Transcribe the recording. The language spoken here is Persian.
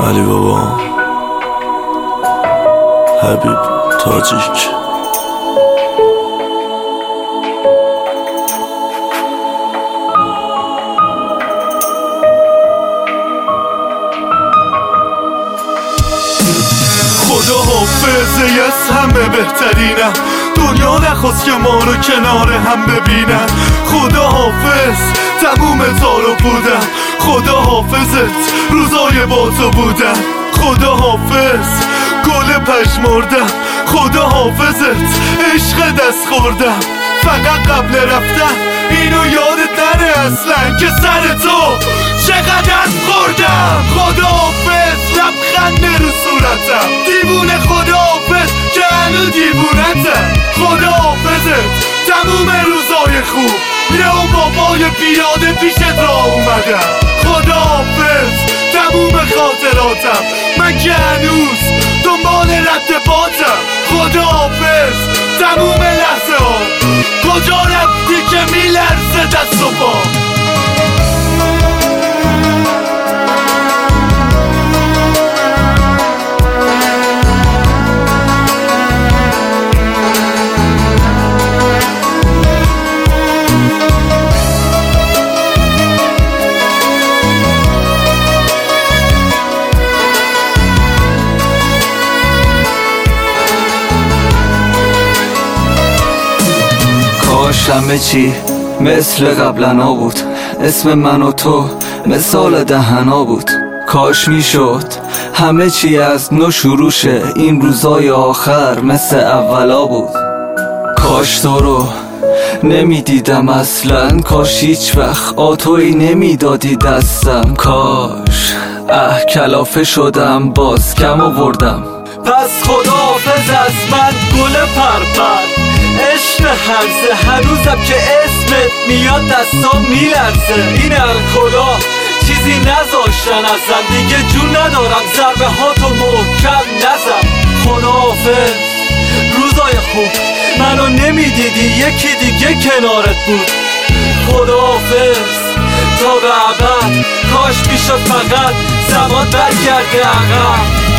علی بابا، حبیب تاجیک. خدا حافظه از همه بهترینم، دنیا نخواست که ما رو کنار هم ببینن. خدا حافظ تموم تارو بودم، خدا حافظت روزای با تو بودم. خدا حافظ گل پژمردم، خدا حافظت عشق دست خوردم. فقط قبل رفتن اینو یادت نره اصلا که سر تو چقدر از خوردم. خدا حافظ لبخند رو صورتم، دیوونه خدا حافظ که هنو دیوونتم. خدا حافظت تموم روزای خوب، یه اون بابای پیاده پیشت راه اومدم. خدا حافظ تموم خاطراتم، من که هنوز دنبال رد باتم. خدا حافظ تموم لحظه ها، کجا رفتی که میلرزه دست و پا. کاش همه چی مثل قبلنا بود، اسم من و تو مثال دهنا بود. کاش میشد همه چی از نو شروع شه، این روزای آخر مثل اولا بود. کاش تو رو نمیدیدم اصلا، کاش هیچ وقت آتویی نمیدادی دستم. کاش کلافه شدم باز کم آوردم. پس خدا حافظ از من گل پرپر، عشق هرزه هنوزم که اسمت میاد دستام میلرزه. این الکلا چیزی نذاشتن ازم، دیگه جون ندارم ضربه هاتو محکم نزم. خدا حافظ روزای خوب، منو نمیدیدی یکی دیگه کنارت بود. خدا حافظ تا به ابد، کاش میشد فقط زمان برگرده عقب.